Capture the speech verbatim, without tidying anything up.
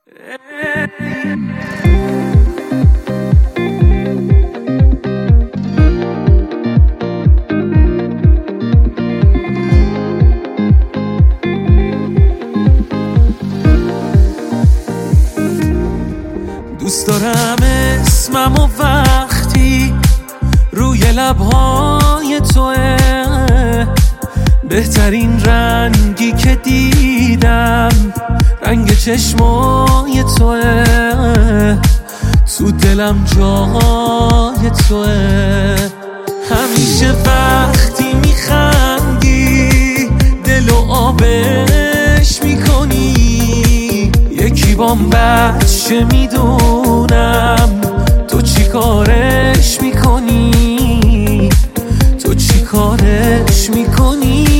دوست دارم اسمم و وقتی روی لبهای توه، بهترین رنگی که دیدم رنگ چشمای توه، تو دلم جای توه. همیشه وقتی میخندی دل و آبش میکنی، یکی بام بچه میدونم تو چی کارش میکنی، تو چی کارش میکنی.